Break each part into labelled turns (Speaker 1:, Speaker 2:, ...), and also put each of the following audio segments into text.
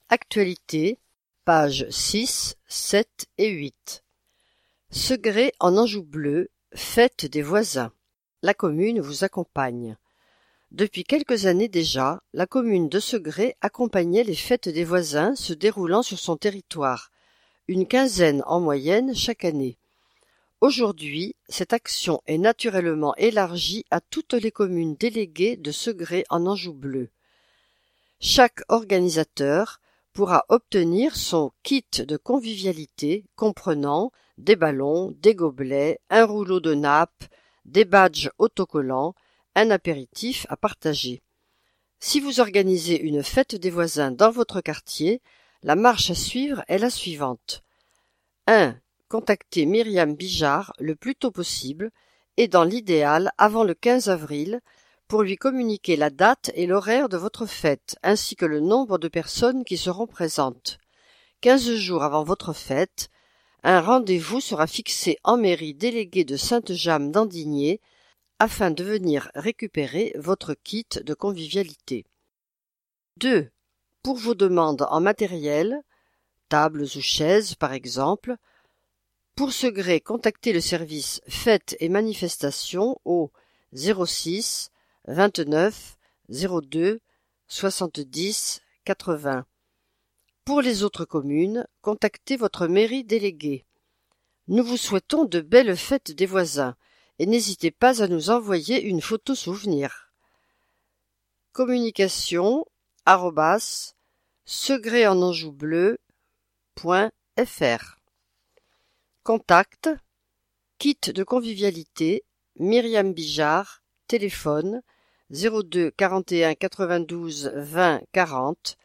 Speaker 1: Actualité, pages 6, 7 et 8. Segré en Anjou bleu, fête des voisins. La commune vous accompagne. Depuis quelques années déjà, la commune de Segré accompagnait les fêtes des voisins se déroulant sur son territoire, une quinzaine en moyenne chaque année. Aujourd'hui, cette action est naturellement élargie à toutes les communes déléguées de Segré en Anjou bleu. Chaque organisateur pourra obtenir son kit de convivialité comprenant des ballons, des gobelets, un rouleau de nappe, des badges autocollants, un apéritif à partager. Si vous organisez une fête des voisins dans votre quartier, la marche à suivre est la suivante. 1. Contactez Myriam Bijard le plus tôt possible et dans l'idéal avant le 15 avril pour lui communiquer la date et l'horaire de votre fête, ainsi que le nombre de personnes qui seront présentes. 15 jours avant votre fête, un rendez-vous sera fixé en mairie déléguée de Sainte-Jamme d'Andigné afin de venir récupérer votre kit de convivialité. 2. Pour vos demandes en matériel, tables ou chaises par exemple, pour Segré, contactez le service Fêtes et manifestations au 06 29 02 70 80. Pour les autres communes, contactez votre mairie déléguée. Nous vous souhaitons de belles fêtes des voisins et n'hésitez pas à nous envoyer une photo souvenir. Communication @segréenanjoubleu.fr. Contact kit de convivialité Myriam Bijard, téléphone 02 41 92 20 40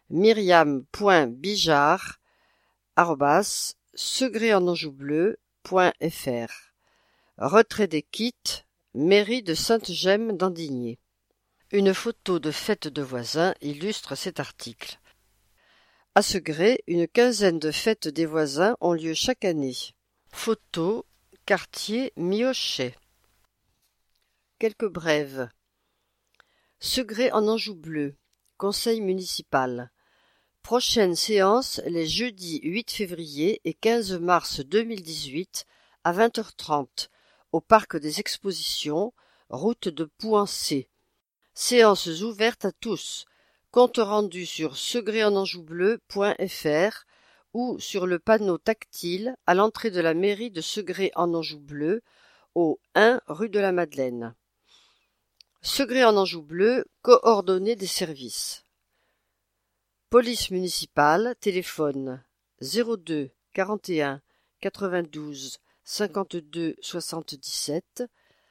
Speaker 1: myriam.bijard@segréenanjoubleu.fr. Retrait des kits, mairie de Sainte-Jamme d'Andigné. Une photo de fête de voisins illustre cet article. À Segré, une quinzaine de fêtes des voisins ont lieu chaque année. Photo, quartier Miochet. Quelques brèves. Segré en Anjou bleu, conseil municipal. Prochaine séance les jeudis 8 février et 15 mars 2018 à 20h30 au parc des expositions, route de Pouancé. Séances ouvertes à tous. Compte rendu sur segréenanjoubleu.fr ou sur le panneau tactile à l'entrée de la mairie de Segré en Anjou bleu au 1 rue de la Madeleine. Segré en Anjou bleu, coordonnées des services. Police municipale, téléphone 02 41 92 52 77,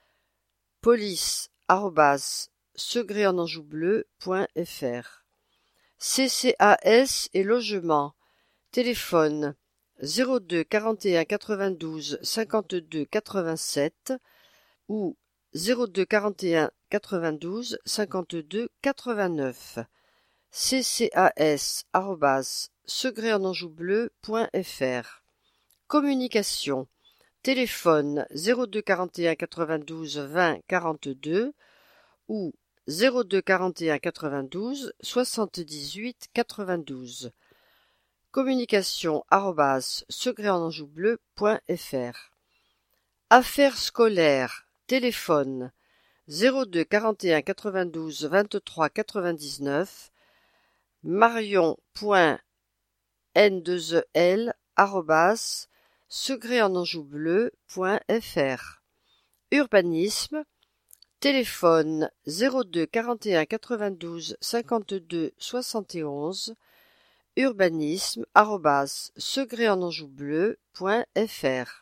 Speaker 1: police@segréenanjoubleu.fr. CCAS et logement, téléphone 02 41 92 52 87 ou 02 41 92 52 89. ccas@segréenanjoubleu.fr. Communication, téléphone 02 41 92 20 42 ou 02 41 92 78 92. Communication @segréenanjoubleu.fr. Affaires scolaires, téléphone 02 41 92 23 99 marion.n2el@segréenanjoubleu.fr. Urbanisme, téléphone 02 41 92 52 71 urbanisme@segréenanjoubleu.fr.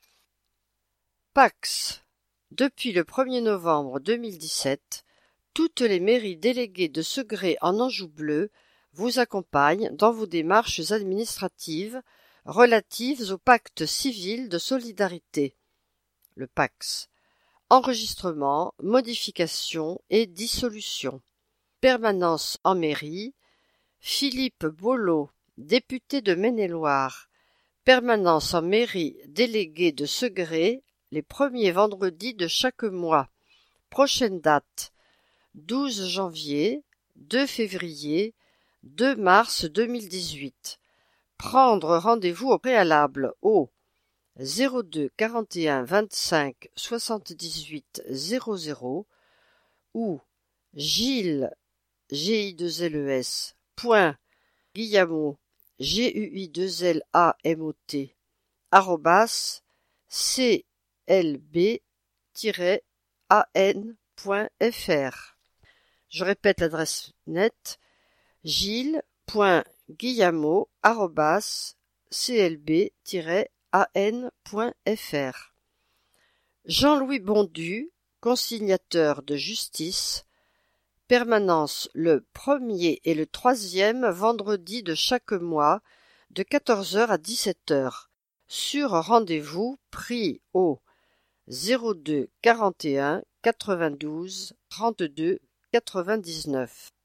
Speaker 1: Pax. Depuis le 1er novembre 2017, toutes les mairies déléguées de Segré en Anjou bleu vous accompagnent dans vos démarches administratives relatives au pacte civil de solidarité, le PACS. Enregistrement, modification et dissolution. Permanence en mairie. Philippe Bollot, député de Maine-et-Loire. Permanence en mairie délégué de Segré les premiers vendredis de chaque mois. Prochaine date 12 janvier, 2 février, 2 mars 2018. Prendre rendez-vous au préalable au 02 41 25 78 00 ou Gilles G-I-2-L-E-S point Guillamot G-U-I-2-L-A-M-O-T arrobas clb-an.fr. Je répète l'adresse net gilles.guillamot@clb-an.fr. Jean-Louis Bondu, consignateur de justice, permanence le 1er et le 3e vendredi de chaque mois de 14h à 17h, sur rendez-vous pris au 02 41 92 32 99.